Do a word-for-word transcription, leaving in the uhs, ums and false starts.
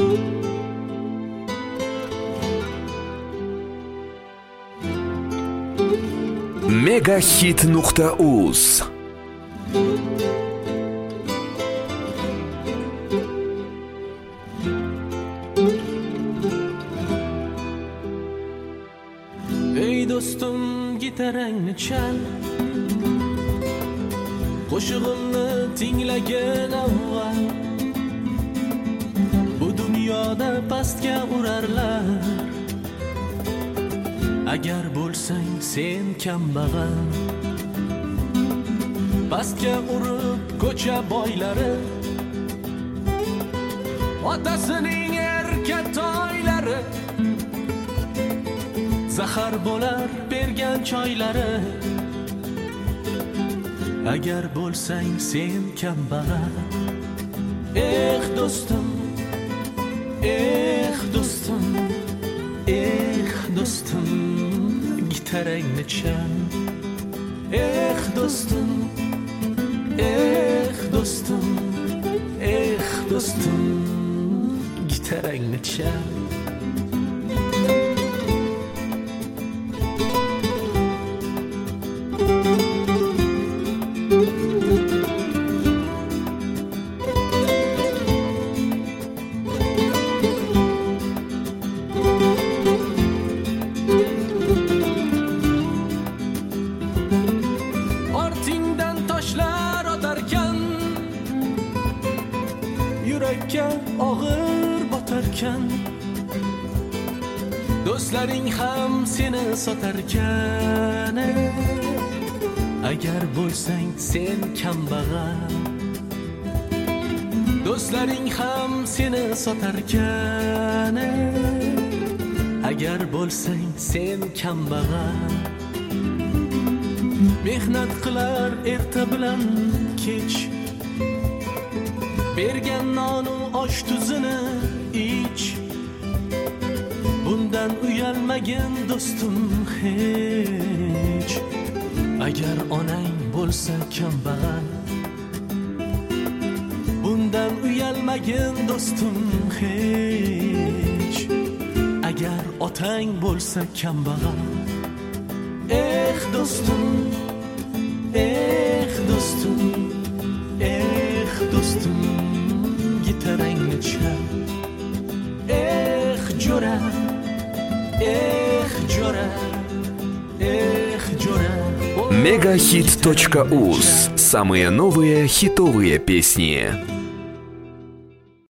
Мегахит нукта уз. Ey dostum gitarangni chal, qo'shig'imni tinglagin avval. Bu dunyoda pastga urarlar, agar bo'lsang sen kambag'al. Pastga urib ko'cha boylari, otasining erka toylari, zahar bo'lar bergan choylari. Agar bo'lsang sen kambag'al. Eh do'stim, eh do'stim, eh do'stim, gitarangni chal. Eh do'stim, eh do'stim, eh do'stim, gitarangni chal. Yurakka og'ir botarkan, do'stlaring ham seni sotarkan. Agar bo'lsang sen kambag'al, do'stlaring ham seni sotarkan. Agar bo'lsang sen kambag'al. Mehnat qilar erta bilan kech, bergan nonu osh tuzini ich. Bundan uyalmagin do'stim hech. Agar onang bo'lsa kambag'al, bundan uyalmagin do'stim hech. Agar otang bo'lsa kambag'al. Eh do'stim, eh do'stim, eh do'stim, gitarangni chal. Eh jo'ra, eh jo'ra, eh jo'ra. мегахит точка уз. Самые новые хитовые песни.